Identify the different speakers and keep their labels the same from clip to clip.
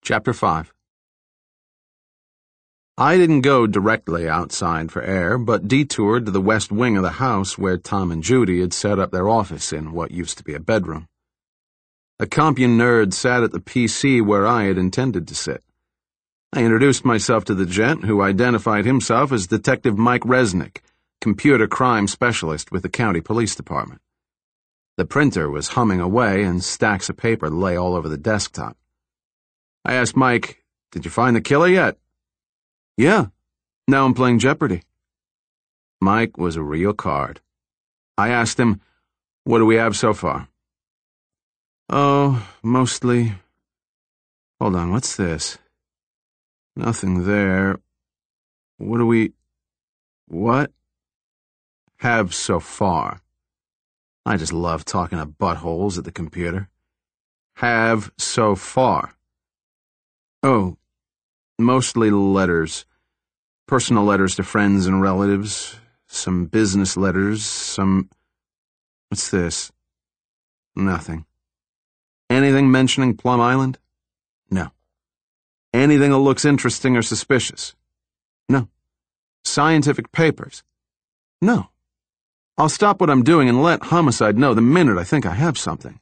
Speaker 1: Chapter 5. I didn't go directly outside for air, but detoured to the west wing of the house where Tom and Judy had set up their office in what used to be a bedroom. A Compion nerd sat at the PC where I had intended to sit. I introduced myself to the gent, who identified himself as Detective Mike Resnick, computer crime specialist with the county police department. The printer was humming away and stacks of paper lay all over the desktop. I asked Mike, "Did you find the killer yet?" "Yeah. Now I'm playing Jeopardy." Mike was a real card. I asked him, "What do we have so far?" "Oh, mostly... Hold on, what's this? Nothing there. What have so far?" I just love talking to buttholes at the computer. "Have so far." "Oh, mostly letters. Personal letters to friends and relatives, some business letters, some... What's this? Nothing. Anything mentioning Plum Island? No. Anything that looks interesting or suspicious? No. Scientific papers? No. I'll stop what I'm doing and let Homicide know the minute I think I have something."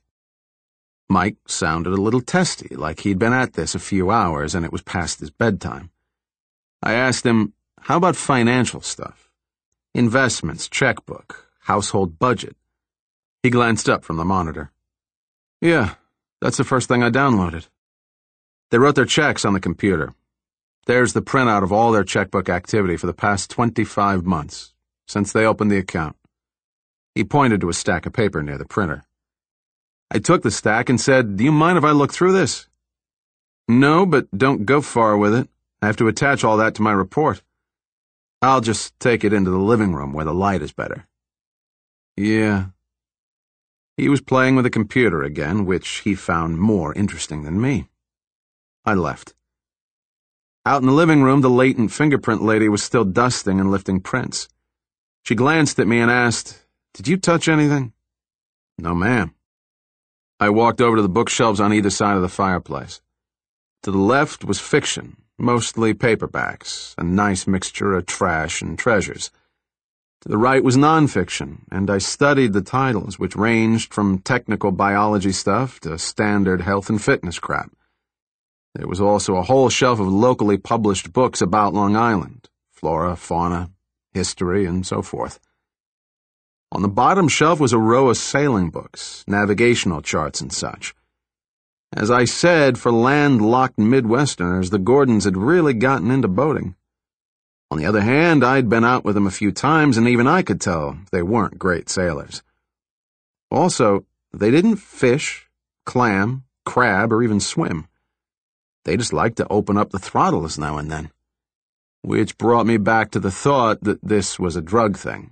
Speaker 1: Mike sounded a little testy, like he'd been at this a few hours and it was past his bedtime. I asked him, "How about financial stuff? Investments, checkbook, household budget?" He glanced up from the monitor. "Yeah, that's the first thing I downloaded." They wrote their checks on the computer. There's the printout of all their checkbook activity for the past 25 months, since they opened the account. He pointed to a stack of paper near the printer. I took the stack and said, "Do you mind if I look through this?" "No, but don't go far with it. I have to attach all that to my report. I'll just take it into the living room where the light is better." "Yeah." He was playing with the computer again, which he found more interesting than me. I left. Out in the living room, the latent fingerprint lady was still dusting and lifting prints. She glanced at me and asked, "Did you touch anything?" "No, ma'am." I walked over to the bookshelves on either side of the fireplace. To the left was fiction, mostly paperbacks, a nice mixture of trash and treasures. To the right was nonfiction, and I studied the titles, which ranged from technical biology stuff to standard health and fitness crap. There was also a whole shelf of locally published books about Long Island, flora, fauna, history, and so forth. On the bottom shelf was a row of sailing books, navigational charts and such. As I said, for landlocked Midwesterners, the Gordons had really gotten into boating. On the other hand, I'd been out with them a few times, and even I could tell they weren't great sailors. Also, they didn't fish, clam, crab, or even swim. They just liked to open up the throttles now and then. Which brought me back to the thought that this was a drug thing.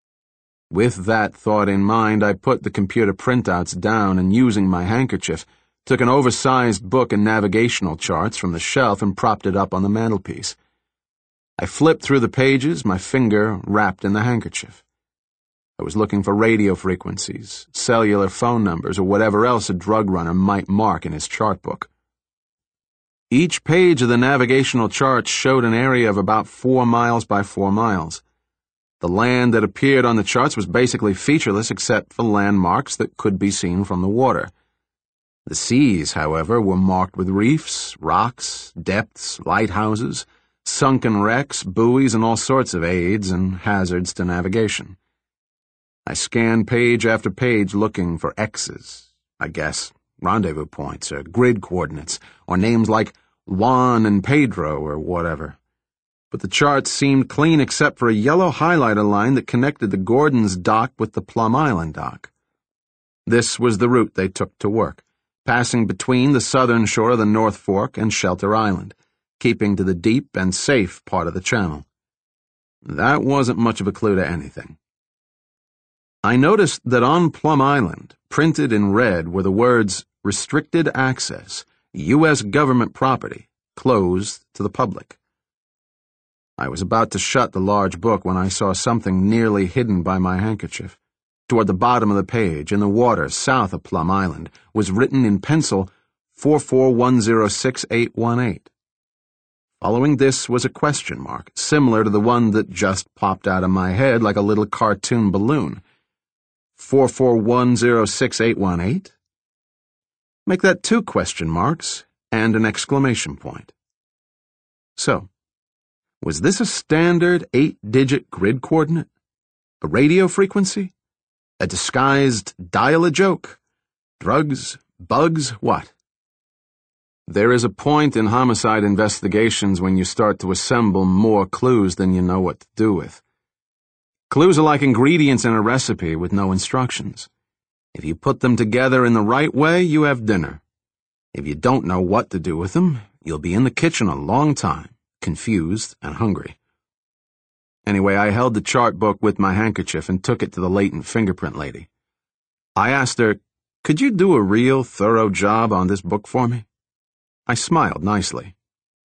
Speaker 1: With that thought in mind, I put the computer printouts down and, using my handkerchief, took an oversized book and navigational charts from the shelf and propped it up on the mantelpiece. I flipped through the pages, my finger wrapped in the handkerchief. I was looking for radio frequencies, cellular phone numbers, or whatever else a drug runner might mark in his chart book. Each page of the navigational charts showed an area of about 4 miles by 4 miles. The land that appeared on the charts was basically featureless except for landmarks that could be seen from the water. The seas, however, were marked with reefs, rocks, depths, lighthouses, sunken wrecks, buoys, and all sorts of aids and hazards to navigation. I scanned page after page looking for X's, I guess, rendezvous points or grid coordinates, or names like Juan and Pedro or whatever. But the charts seemed clean except for a yellow highlighter line that connected the Gordons' dock with the Plum Island dock. This was the route they took to work, passing between the southern shore of the North Fork and Shelter Island, keeping to the deep and safe part of the channel. That wasn't much of a clue to anything. I noticed that on Plum Island, printed in red, were the words, "Restricted access, U.S. government property, closed to the public." I was about to shut the large book when I saw something nearly hidden by my handkerchief. Toward the bottom of the page, in the water south of Plum Island, was written in pencil, 44106818. Following this was a question mark, similar to the one that just popped out of my head like a little cartoon balloon. 44106818? Make that 2 question marks and an exclamation point. So, was this a standard 8-digit grid coordinate? A radio frequency? A disguised dial-a-joke? Drugs? Bugs? What? There is a point in homicide investigations when you start to assemble more clues than you know what to do with. Clues are like ingredients in a recipe with no instructions. If you put them together in the right way, you have dinner. If you don't know what to do with them, you'll be in the kitchen a long time, confused and hungry. Anyway, I held the chart book with my handkerchief and took it to the latent fingerprint lady. I asked her, "Could you do a real thorough job on this book for me?" I smiled nicely.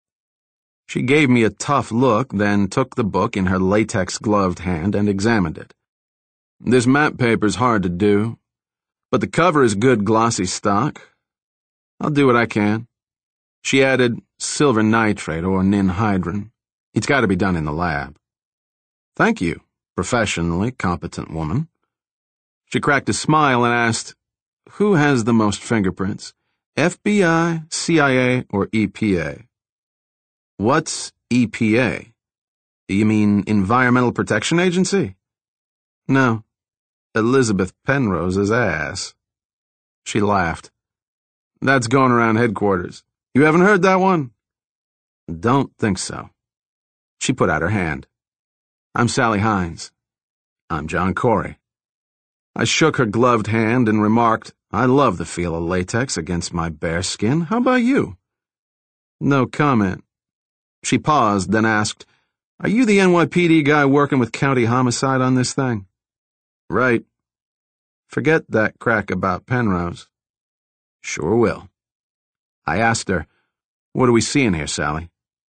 Speaker 1: She gave me a tough look, then took the book in her latex-gloved hand and examined it. "This map paper's hard to do, but the cover is good glossy stock. I'll do what I can." She added, "Silver nitrate or ninhydrin. It's got to be done in the lab." "Thank you, professionally competent woman." She cracked a smile and asked, "Who has the most fingerprints? FBI, CIA, or EPA?" "What's EPA? Do you mean Environmental Protection Agency?" "No, Elizabeth Penrose's ass." She laughed. "That's going around headquarters. You haven't heard that one?" "Don't think so." She put out her hand. "I'm Sally Hines." "I'm John Corey." I shook her gloved hand and remarked, "I love the feel of latex against my bare skin. How about you?" No comment. She paused, then asked, "Are you the NYPD guy working with county homicide on this thing?" "Right." "Forget that crack about Penrose." "Sure will." I asked her, "What are we seeing here, Sally?"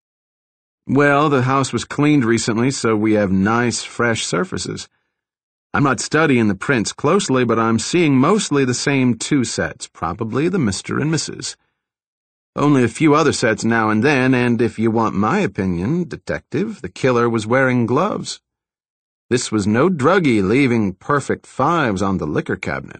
Speaker 1: "Well, the house was cleaned recently, so we have nice, fresh surfaces. I'm not studying the prints closely, but I'm seeing mostly the same 2 sets, probably the Mr. and Mrs. Only a few other sets now and then, and if you want my opinion, detective, the killer was wearing gloves. This was no druggie leaving perfect 5s on the liquor cabinet."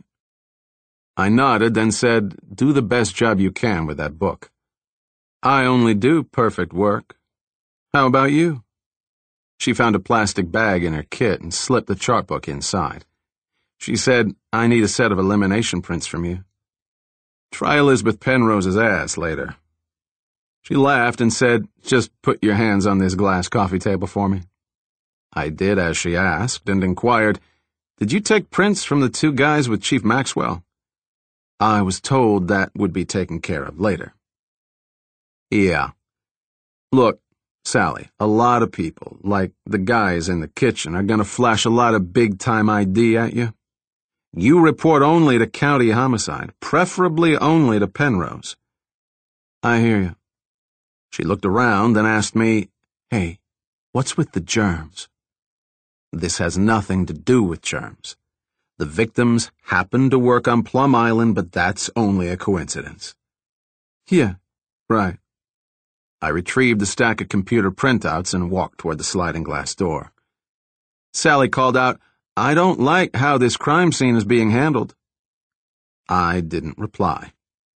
Speaker 1: I nodded, then said, "Do the best job you can with that book." "I only do perfect work. How about you?" She found a plastic bag in her kit and slipped the chart book inside. She said, "I need a set of elimination prints from you. Try Elizabeth Penrose's ass later." She laughed and said, "Just put your hands on this glass coffee table for me." I did as she asked and inquired, "Did you take prints from the 2 guys with Chief Maxwell?" I was told that would be taken care of later. "Yeah. Look, Sally, a lot of people, like the guys in the kitchen, are going to flash a lot of big-time ID at you. You report only to county homicide, preferably only to Penrose." "I hear you." She looked around, then asked me, "Hey, what's with the germs?" "This has nothing to do with germs. The victims happened to work on Plum Island, but that's only a coincidence." "Yeah, right." I retrieved a stack of computer printouts and walked toward the sliding glass door. Sally called out, "I don't like how this crime scene is being handled." I didn't reply.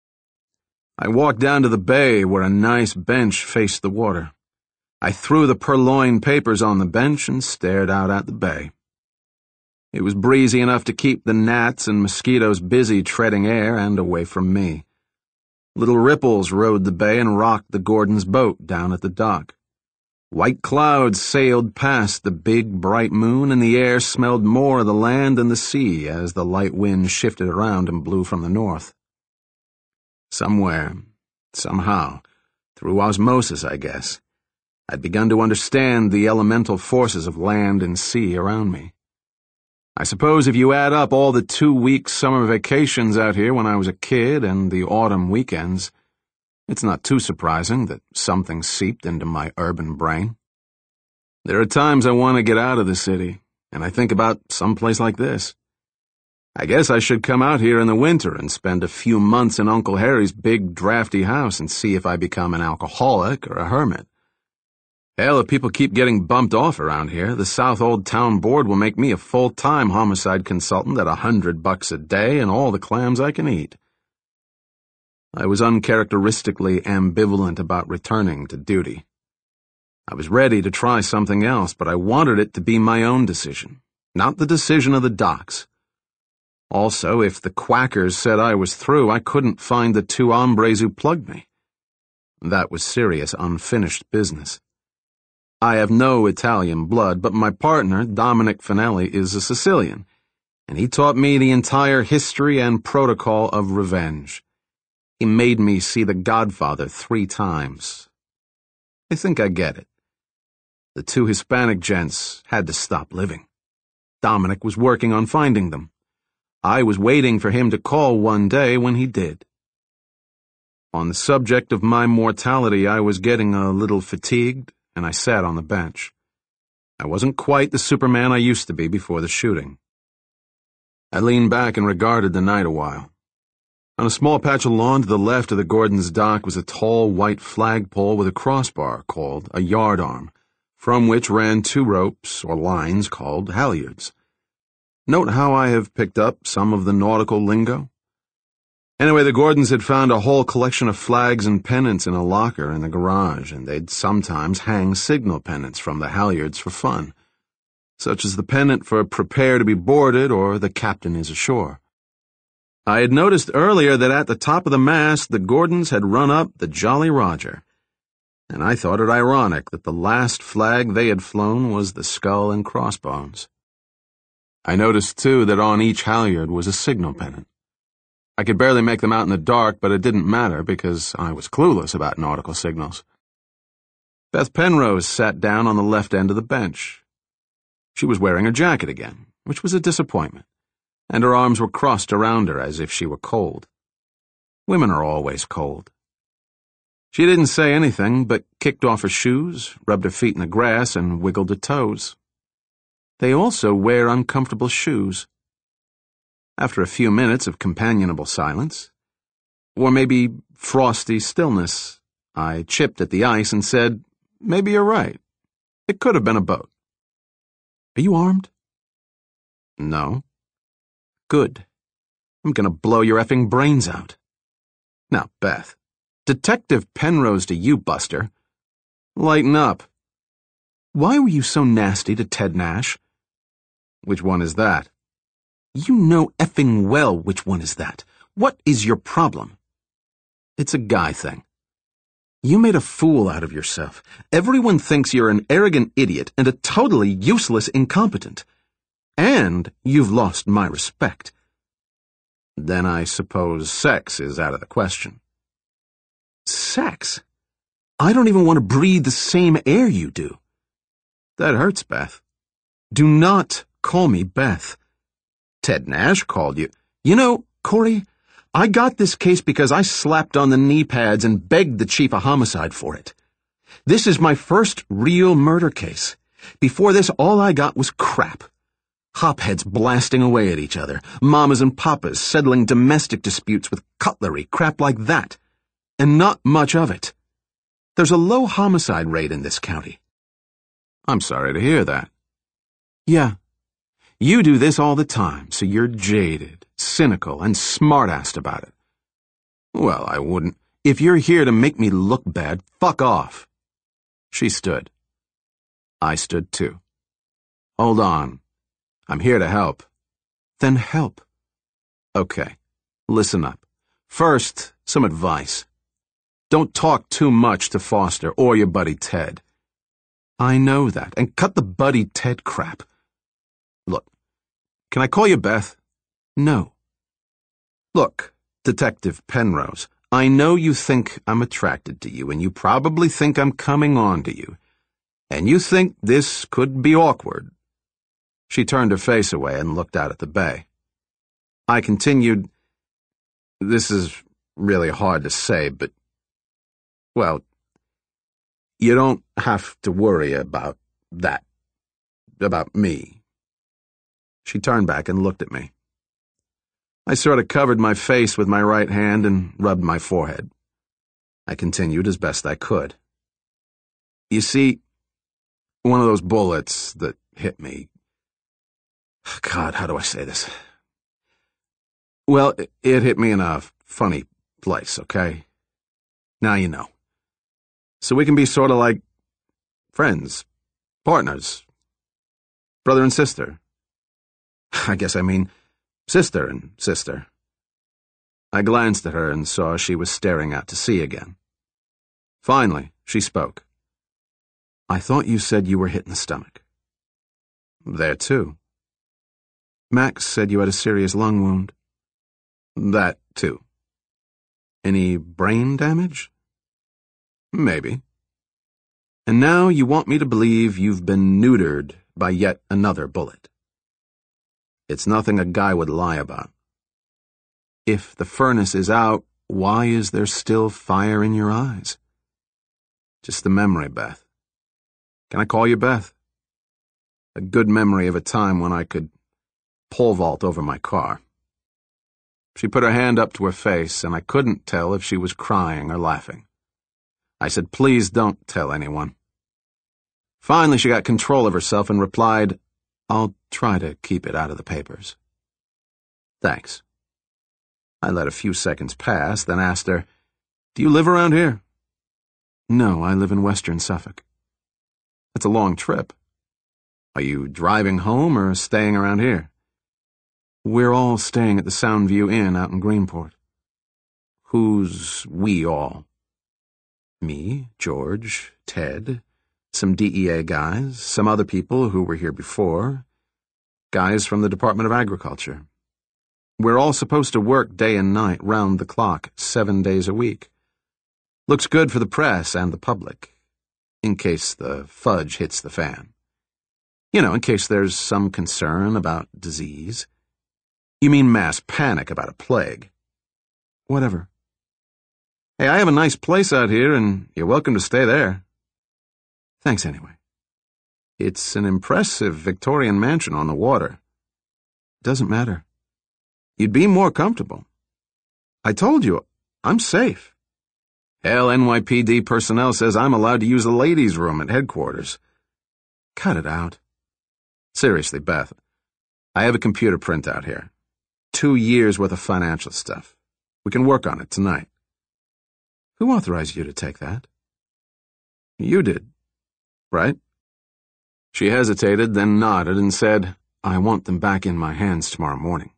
Speaker 1: I walked down to the bay where a nice bench faced the water. I threw the purloined papers on the bench and stared out at the bay. It was breezy enough to keep the gnats and mosquitoes busy treading air and away from me. Little ripples rode the bay and rocked the Gordon's boat down at the dock. White clouds sailed past the big, bright moon, and the air smelled more of the land than the sea as the light wind shifted around and blew from the north. Somewhere, somehow, through osmosis, I guess, I'd begun to understand the elemental forces of land and sea around me. I suppose if you add up all the 2-week summer vacations out here when I was a kid and the autumn weekends, it's not too surprising that something seeped into my urban brain. There are times I want to get out of the city, and I think about some place like this. I guess I should come out here in the winter and spend a few months in Uncle Harry's big, drafty house and see if I become an alcoholic or a hermit. Hell, if people keep getting bumped off around here, the South Old Town Board will make me a full-time homicide consultant at $100 a day and all the clams I can eat. I was uncharacteristically ambivalent about returning to duty. I was ready to try something else, but I wanted it to be my own decision, not the decision of the docs. Also, if the quackers said I was through, I couldn't find the two hombres who plugged me. That was serious, unfinished business. I have no Italian blood, but my partner, Dominic Finelli, is a Sicilian, and he taught me the entire history and protocol of revenge. He made me see The Godfather 3 times. I think I get it. The two Hispanic gents had to stop living. Dominic was working on finding them. I was waiting for him to call one day when he did. On the subject of my mortality, I was getting a little fatigued, and I sat on the bench. I wasn't quite the Superman I used to be before the shooting. I leaned back and regarded the night a while. On a small patch of lawn to the left of the Gordon's dock was a tall white flagpole with a crossbar called a yardarm, from which ran 2 ropes or lines called halyards. Note how I have picked up some of the nautical lingo? Anyway, the Gordons had found a whole collection of flags and pennants in a locker in the garage, and they'd sometimes hang signal pennants from the halyards for fun, such as the pennant for prepare to be boarded or the captain is ashore. I had noticed earlier that at the top of the mast the Gordons had run up the Jolly Roger, and I thought it ironic that the last flag they had flown was the skull and crossbones. I noticed, too, that on each halyard was a signal pennant. I could barely make them out in the dark, but it didn't matter because I was clueless about nautical signals. Beth Penrose sat down on the left end of the bench. She was wearing her jacket again, which was a disappointment, and her arms were crossed around her as if she were cold. Women are always cold. She didn't say anything, but kicked off her shoes, rubbed her feet in the grass, and wiggled her toes. They also wear uncomfortable shoes. After a few minutes of companionable silence, or maybe frosty stillness, I chipped at the ice and said, "Maybe you're right. It could have been a boat." "Are you armed?" "No." "Good. I'm gonna blow your effing brains out." "Now, Beth, Detective Penrose to you, Buster. Lighten up. Why were you so nasty to Ted Nash?" "Which one is that?" "You know effing well which one is that. What is your problem?" "It's a guy thing. You made a fool out of yourself. Everyone thinks you're an arrogant idiot and a totally useless incompetent. And you've lost my respect. Then I suppose sex is out of the question." "Sex? I don't even want to breathe the same air you do." "That hurts, Beth." "Do not call me Beth. Ted Nash called you. You know, Corey, I got this case because I slapped on the knee pads and begged the chief of homicide for it. This is my first real murder case. Before this, all I got was crap. Hopheads blasting away at each other, mamas and papas settling domestic disputes with cutlery, crap like that. And not much of it. There's a low homicide rate in this county." "I'm sorry to hear that." "Yeah. You do this all the time, so you're jaded, cynical, and smart-assed about it." "Well, I wouldn't. If you're here to make me look bad, fuck off." She stood. I stood too. "Hold on. I'm here to help." "Then help." "Okay. Listen up. First, some advice. Don't talk too much to Foster or your buddy Ted." "I know that, and cut the buddy Ted crap. Look, can I call you Beth?" "No." "Look, Detective Penrose, I know you think I'm attracted to you, and you probably think I'm coming on to you. And you think this could be awkward." She turned her face away and looked out at the bay. I continued, "This is really hard to say, but, well, you don't have to worry about that, about me." She turned back and looked at me. I sort of covered my face with my right hand and rubbed my forehead. I continued as best I could. You see, one of those bullets that hit me. God, how do I say this? Well, it hit me in a funny place, okay? Now you know. So we can be sort of like friends, partners, brother and sister. I guess I mean sister and sister. I glanced at her and saw she was staring out to sea again. Finally, she spoke. I thought you said you were hit in the stomach. There too. Max said you had a serious lung wound. That too. Any brain damage? Maybe. And now you want me to believe you've been neutered by yet another bullet. It's nothing a guy would lie about. If the furnace is out, why is there still fire in your eyes? Just the memory, Beth. Can I call you Beth? A good memory of a time when I could pole vault over my car. She put her hand up to her face, and I couldn't tell if she was crying or laughing. I said, please don't tell anyone. Finally, she got control of herself and replied, I'll try to keep it out of the papers. Thanks. I let a few seconds pass, then asked her, do you live around here? No, I live in Western Suffolk. It's a long trip. Are you driving home or staying around here? We're all staying at the Soundview Inn out in Greenport. Who's we all? Me, George, Ted, some DEA guys, some other people who were here before, guys from the Department of Agriculture. We're all supposed to work day and night, round the clock, 7 days a week. Looks good for the press and the public, in case the fudge hits the fan. You know, in case there's some concern about disease. You mean mass panic about a plague. Whatever. Hey, I have a nice place out here, and you're welcome to stay there. Thanks anyway. It's an impressive Victorian mansion on the water. Doesn't matter. You'd be more comfortable. I told you, I'm safe. Hell, NYPD personnel says I'm allowed to use the ladies' room at headquarters. Cut it out. Seriously, Beth, I have a computer printout here. 2 years' worth of financial stuff. We can work on it tonight. Who authorized you to take that? You did, right? She hesitated, then nodded and said, I want them back in my hands tomorrow morning.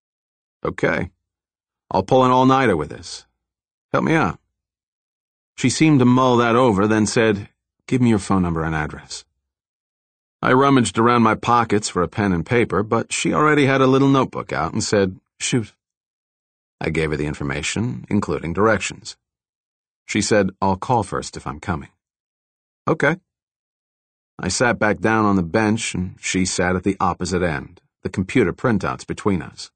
Speaker 1: Okay. I'll pull an all-nighter with this. Help me out. She seemed to mull that over, then said, give me your phone number and address. I rummaged around my pockets for a pen and paper, but she already had a little notebook out and said, shoot. I gave her the information, including directions. She said, I'll call first if I'm coming. Okay. I sat back down on the bench, and she sat at the opposite end, the computer printouts between us.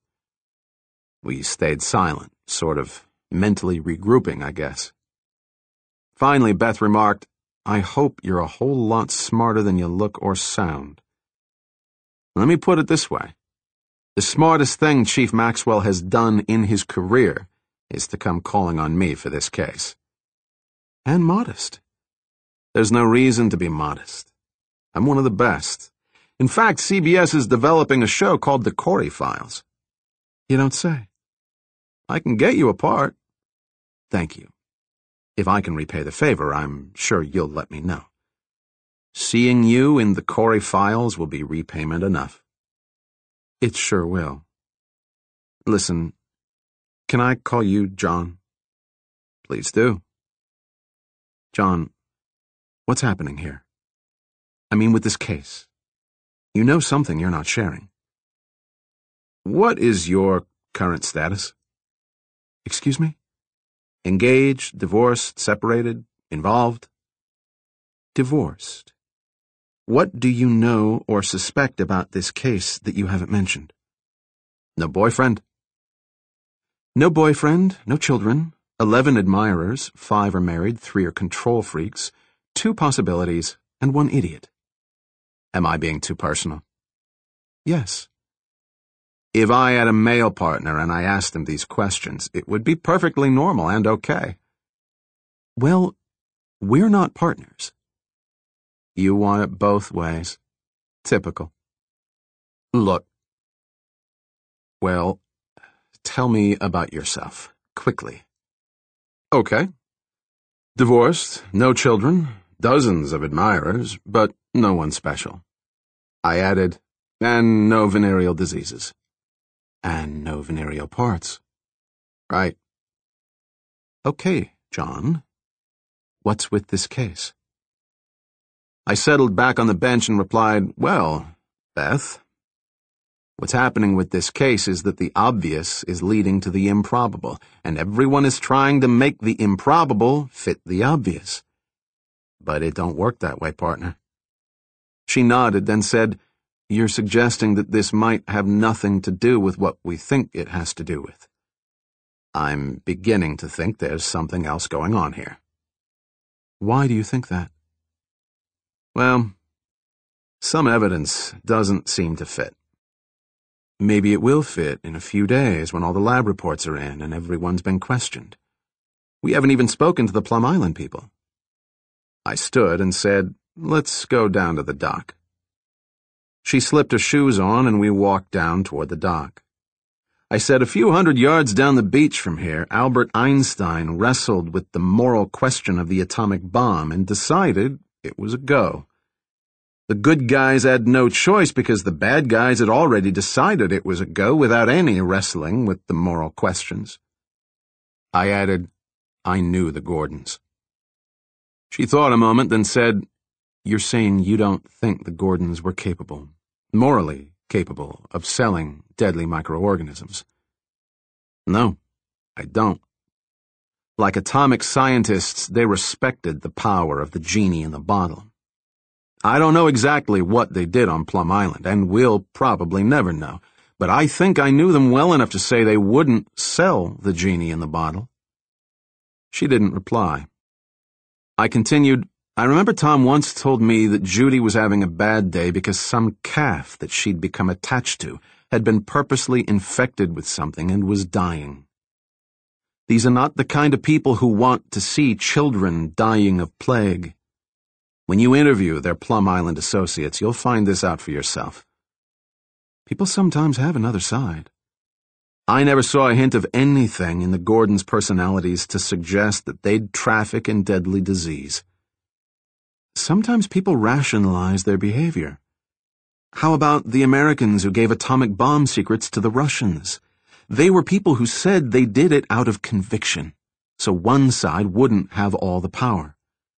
Speaker 1: We stayed silent, sort of mentally regrouping, I guess. Finally, Beth remarked, I hope you're a whole lot smarter than you look or sound. Let me put it this way. The smartest thing Chief Maxwell has done in his career is to come calling on me for this case. And modest. There's no reason to be modest. I'm one of the best. In fact, CBS is developing a show called The Corey Files. You don't say. I can get you a part. Thank you. If I can repay the favor, I'm sure you'll let me know. Seeing you in The Corey Files will be repayment enough. It sure will. Listen, can I call you John? Please do. John, what's happening here? I mean, with this case. You know something you're not sharing. What is your current status? Excuse me? Engaged, divorced, separated, involved? Divorced. What do you know or suspect about this case that you haven't mentioned? No boyfriend? No boyfriend, no children, 11 admirers, 5 are married, 3 are control freaks, 2 possibilities, and 1 idiot. Am I being too personal? Yes. If I had a male partner and I asked him these questions, it would be perfectly normal and okay.
Speaker 2: Well, we're not partners.
Speaker 1: You want it both ways. Typical. Look. Well, tell me about yourself, quickly. Okay. Divorced, no children, dozens of admirers, but no one special. I added, and no venereal diseases.
Speaker 2: And no venereal parts.
Speaker 1: Right.
Speaker 2: Okay, John. What's with this case?
Speaker 1: I settled back on the bench and replied, well, Beth, what's happening with this case is that the obvious is leading to the improbable, and everyone is trying to make the improbable fit the obvious. But it don't work that way, partner. She nodded, then said, you're suggesting that this might have nothing to do with what we think it has to do with. I'm beginning to think there's something else going on here.
Speaker 2: Why do you think that?
Speaker 1: Well, some evidence doesn't seem to fit.
Speaker 2: Maybe it will fit in a few days when all the lab reports are in and everyone's been questioned. We haven't even spoken to the Plum Island people.
Speaker 1: I stood and said, let's go down to the dock. She slipped her shoes on and we walked down toward the dock. I said, a few hundred yards down the beach from here, Albert Einstein wrestled with the moral question of the atomic bomb and decided it was a go. The good guys had no choice because the bad guys had already decided it was a go without any wrestling with the moral questions. I added, I knew the Gordons. She thought a moment, then said, you're saying you don't think the Gordons were morally capable, of selling deadly microorganisms? No, I don't. Like atomic scientists, they respected the power of the genie in the bottle. I don't know exactly what they did on Plum Island, and we'll probably never know, but I think I knew them well enough to say they wouldn't sell the genie in the bottle. She didn't reply. I continued, I remember Tom once told me that Judy was having a bad day because some calf that she'd become attached to had been purposely infected with something and was dying. These are not the kind of people who want to see children dying of plague. When you interview their Plum Island associates, you'll find this out for yourself.
Speaker 2: People sometimes have another side.
Speaker 1: I never saw a hint of anything in the Gordons' personalities to suggest that they'd traffic in deadly disease.
Speaker 2: Sometimes people rationalize their behavior. How about the Americans who gave atomic bomb secrets to the Russians? They were people who said they did it out of conviction, so one side wouldn't have all the power.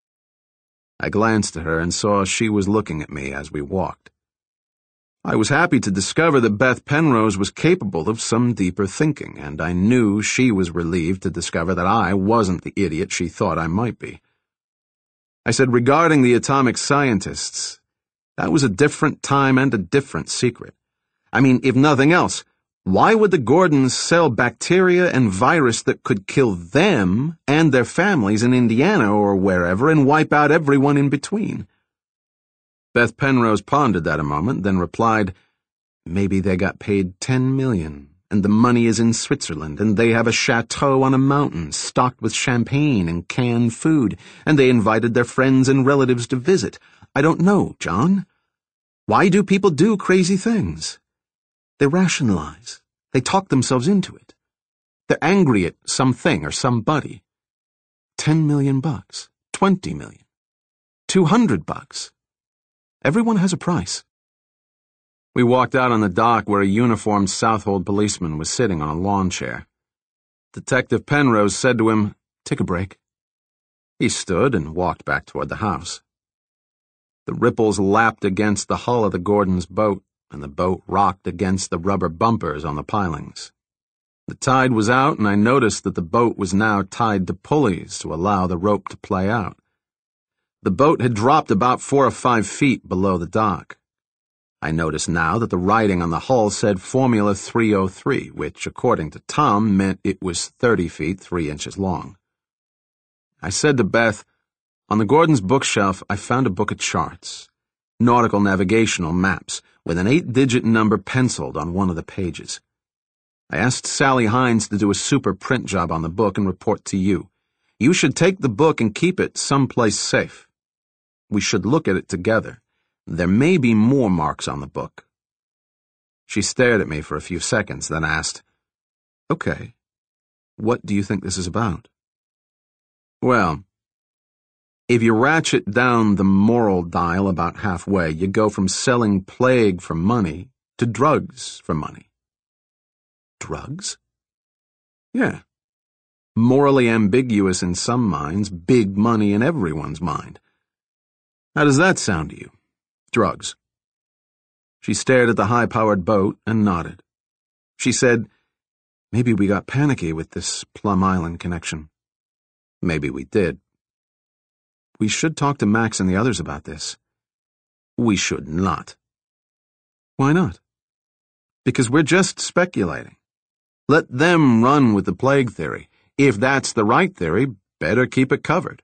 Speaker 1: I glanced at her and saw she was looking at me as we walked. I was happy to discover that Beth Penrose was capable of some deeper thinking, and I knew she was relieved to discover that I wasn't the idiot she thought I might be. I said, regarding the atomic scientists, that was a different time and a different secret. I mean, if nothing else, why would the Gordons sell bacteria and virus that could kill them and their families in Indiana or wherever and wipe out everyone in between? Beth Penrose pondered that a moment, then replied, maybe they got paid $10 million, and the money is in Switzerland, and they have a chateau on a mountain stocked with champagne and canned food, and they invited their friends and relatives to visit. I don't know, John. Why do people do crazy things? They rationalize. They talk themselves into it. They're angry at something or somebody. $10 million, $20 million, $200. Everyone has a price. We walked out on the dock where a uniformed Southold policeman was sitting on a lawn chair. Detective Penrose said to him, take a break. He stood and walked back toward the house. The ripples lapped against the hull of the Gordons' boat, and the boat rocked against the rubber bumpers on the pilings. The tide was out, and I noticed that the boat was now tied to pulleys to allow the rope to play out. The boat had dropped about 4 or 5 feet below the dock. I noticed now that the writing on the hull said Formula 303, which, according to Tom, meant it was 30 feet 3 inches long. I said to Beth, on the Gordons' bookshelf I found a book of charts, nautical navigational maps,
Speaker 2: with an 8-digit number penciled on one of the pages. I asked Sally Hines to do a super print job on the book and report to you. You should take the book and keep it someplace safe. We should look at it together. There may be more marks on the book. She stared at me for a few seconds, then asked, "Okay, what do you think this is about?" Well, if you ratchet down the moral dial about halfway, you go from selling plague for money to drugs for money. Drugs? Yeah. Morally ambiguous in some minds, big money in everyone's mind. How does that sound to you? Drugs. She stared at the high-powered boat and nodded. She said, "Maybe we got panicky with this Plum Island connection." Maybe we did. We should talk to Max and the others about this. We should not. Why not? Because we're just speculating. Let them run with the plague theory. If that's the right theory, better keep it covered.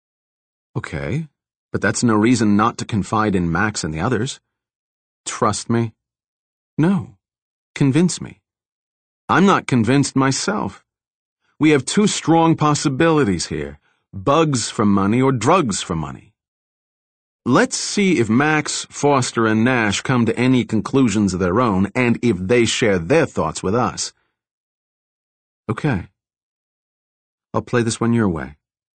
Speaker 2: Okay, but that's no reason not to confide in Max and the others. Trust me? No. Convince me. I'm not convinced myself. We have two strong possibilities here: bugs for money or drugs for money. Let's see if Max, Foster, and Nash come to any conclusions of their own, and if they share their thoughts with us. Okay. I'll play this one your way.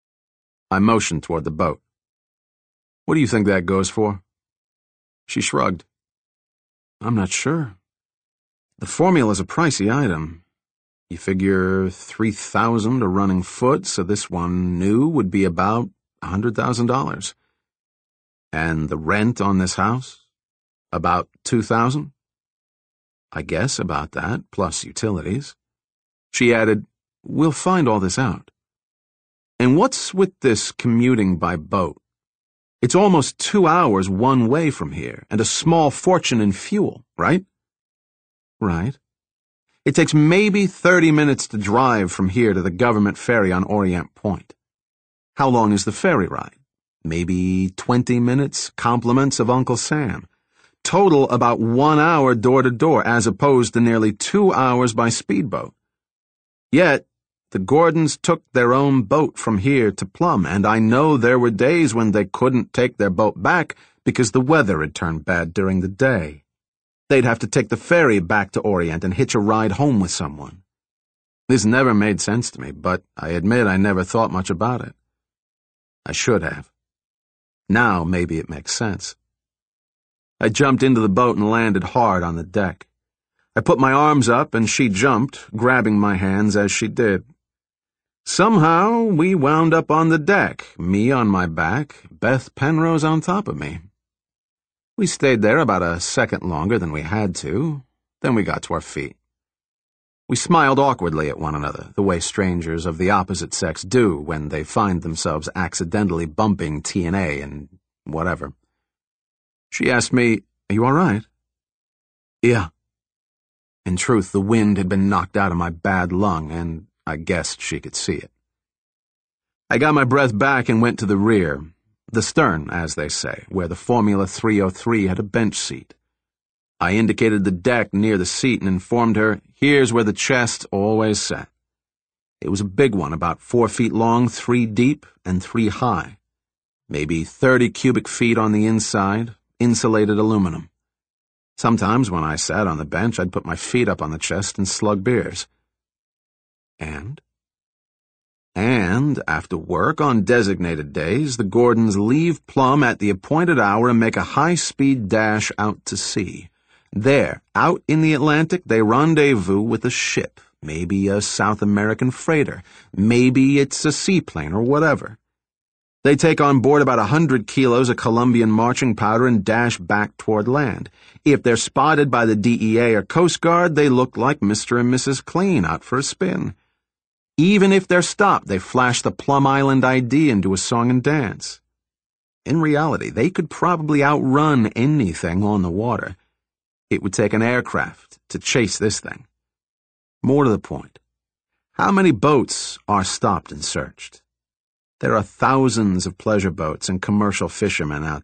Speaker 2: I motioned toward the boat. What do you think that goes for? She shrugged. I'm not sure. The formula's a pricey item. You figure 3,000 a running foot, so this one new would be about $100,000. And the rent on this house? About 2,000? I guess about that, plus utilities. She added, "We'll find all this out." And what's with this commuting by boat? It's almost 2 hours one way from here, and a small fortune in fuel, right? Right. It takes maybe 30 minutes to drive from here to the government ferry on Orient Point. How long is the ferry ride? Maybe 20 minutes, compliments of Uncle Sam. Total about 1 hour door to door, as opposed to nearly 2 hours by speedboat. Yet, the Gordons took their own boat from here to Plum, and I know there were days when they couldn't take their boat back because the weather had turned bad during the day. They'd have to take the ferry back to Orient and hitch a ride home with someone. This never made sense to me, but I admit I never thought much about it. I should have. Now maybe it makes sense. I jumped into the boat and landed hard on the deck. I put my arms up and she jumped, grabbing my hands as she did. Somehow we wound up on the deck, me on my back, Beth Penrose on top of me. We stayed there about a second longer than we had to, then we got to our feet. We smiled awkwardly at one another, the way strangers of the opposite sex do when they find themselves accidentally bumping TNA and whatever. She asked me, "Are you all right?" "Yeah." In truth, the wind had been knocked out of my bad lung, and I guessed she could see it. I got my breath back and went to the rear, the stern, as they say, where the Formula 303 had a bench seat. I indicated the deck near the seat and informed her, here's where the chest always sat. It was a big one, about 4 feet long, 3 deep, and 3 high. Maybe 30 cubic feet on the inside, insulated aluminum. Sometimes when I sat on the bench, I'd put my feet up on the chest and slug beers. And, after work on designated days, the Gordons leave Plum at the appointed hour and make a high-speed dash out to sea. There, out in the Atlantic, they rendezvous with a ship, maybe a South American freighter, maybe it's a seaplane or whatever. They take on board about 100 kilos of Colombian marching powder and dash back toward land. If they're spotted by the DEA or Coast Guard, they look like Mr. and Mrs. Clean out for a spin. Even if they're stopped, they flash the Plum Island ID and do a song and dance. In reality, they could probably outrun anything on the water. It would take an aircraft to chase this thing. More to the point, how many boats are stopped and searched? There are thousands of pleasure boats and commercial fishermen out there.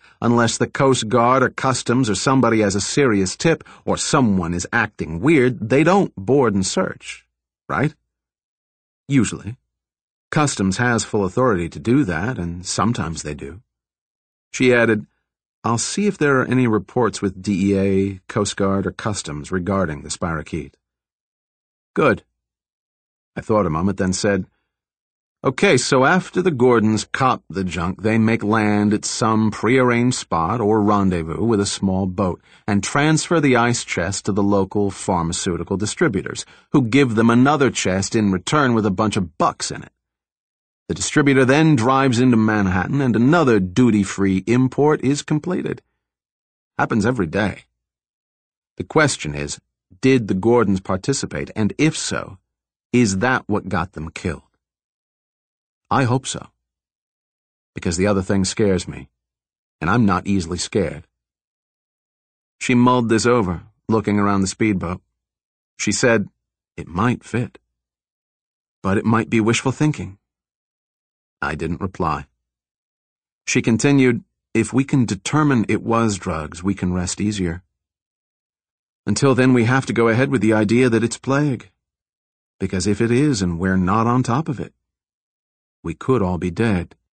Speaker 2: Unless the Coast Guard or Customs or somebody has a serious tip or someone is acting weird, they don't board and search, right? Usually. Customs has full authority to do that, and sometimes they do. She added, I'll see if there are any reports with DEA, Coast Guard, or Customs regarding the Spirochete. Good. I thought a moment, then said, Okay, so after the Gordons cop the junk, they make land at some prearranged spot or rendezvous with a small boat and transfer the ice chest to the local pharmaceutical distributors, who give them another chest in return with a bunch of bucks in it. The distributor then drives into Manhattan and another duty-free import is completed. Happens every day. The question is, did the Gordons participate, and if so, is that what got them killed? I hope so. Because the other thing scares me, and I'm not easily scared. She mulled this over, looking around the speedboat. She said, it might fit. But it might be wishful thinking. I didn't reply. She continued, if we can determine it was drugs, we can rest easier. Until then, we have to go ahead with the idea that it's plague. Because if it is and we're not on top of it, we could all be dead.